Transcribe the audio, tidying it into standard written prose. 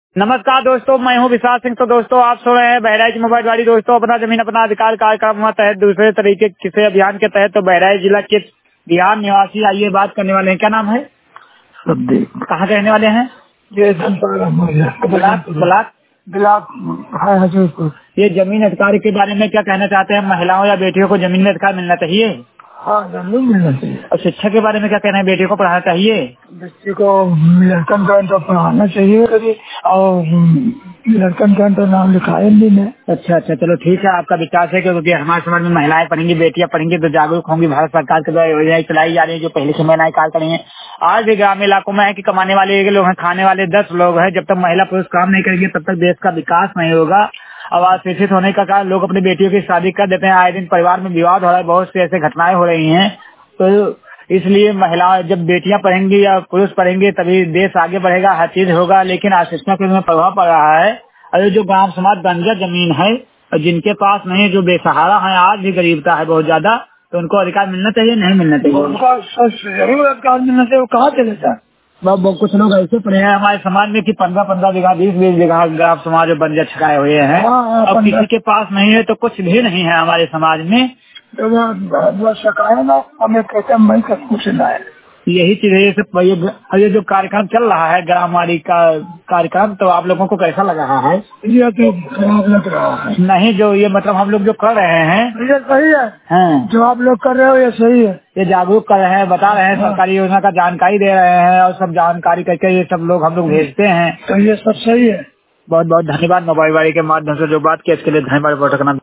नमस्कार दोस्तों, मैं हूं विशाल सिंह। तो दोस्तों, आप सुन रहे हैं बहराइच मोबाइलवाड़ी। दोस्तों, अपना जमीन अपना अधिकार कार्यक्रम तहत दूसरे तरीके किसे अभियान के तहत तो बहराइच जिला के बिहार निवासी आइए बात करने वाले हैं। क्या नाम है? कहाँ के रहने वाले हैं? ये ब्लॉक हजूरपुर। ये जमीन अधिकार के बारे में क्या कहना चाहते हैं? महिलाओं या बेटियों को जमीन में अधिकार मिलना चाहिए? हाँ, जरूर मिलना चाहिए। और शिक्षा के बारे में क्या कहना है? बेटियों को पढ़ाना चाहिए? बच्चे को लड़कन का तो पढ़ाना चाहिए और लड़कन का तो नाम लिखाए भी नहीं। अच्छा, चलो ठीक है। आपका विचार है क्योंकि हमारे समाज में महिलाएं पढ़ेंगी, बेटियां पढ़ेंगी तो जागरूक होंगी। भारत सरकार के द्वारा योजनाएं चलाई जा रही है जो पहले से महिलाएं कार्य करेंगे। आज भी ग्रामीण इलाकों में है कि कमाने वाले एक लोग हैं, खाने वाले 10 लोग हैं। जब तक महिला पुरुष काम नहीं करेंगे तब तक देश का विकास नहीं होगा। अब अशिक्षित होने का कारण लोग अपनी बेटियों की शादी कर देते हैं। आए दिन परिवार में विवाद हो रहा है, बहुत सी ऐसे घटनाएं हो रही हैं। तो इसलिए महिला जब बेटियां पढ़ेंगी या पुरुष पढ़ेंगे तभी देश आगे बढ़ेगा, हर चीज होगा। लेकिन अशिक्षा के उसमें प्रभाव पड़ रहा है। अरे जो गांव समाज बंजर जमीन है और जिनके पास नहीं है, जो बेसहारा है, आज भी गरीबता है बहुत ज्यादा, तो उनको अधिकार मिलना चाहिए नहीं मिलना चाहिए? उनको जरूर अधिकार मिलना चाहिए। वो कहाँ चले जाए? कुछ लोग ऐसे पड़े हैं हमारे समाज में कि 15-15 बीघा 20-20 बीघा ग्राम समाज बंजर छकाए हुए हैं। और किसी के पास नहीं है तो कुछ भी नहीं है हमारे समाज में। तो वो सकाए ना, हमें कहते हैं मैं कुछ लाए। यही चीज है। ये जो कार्यक्रम चल रहा है ग्रामवाड़ी का कार्यक्रम, तो आप लोगों को कैसा लग रहा है? ये तो खराब लग रहा है। नहीं, जो ये मतलब हम लोग जो कर रहे हैं ये सही है। हाँ। जो आप लोग कर रहे हो ये सही है। ये जागरूक कर रहे हैं, बता रहे हैं, सरकारी योजना का जानकारी दे रहे हैं और सब जानकारी करके ये सब लोग हम लोग भेजते हैं। तो ये सब सही है। बहुत बहुत धन्यवाद। मोबाइल वाड़ी के माध्यम से जो बात की इसके लिए धन्यवाद।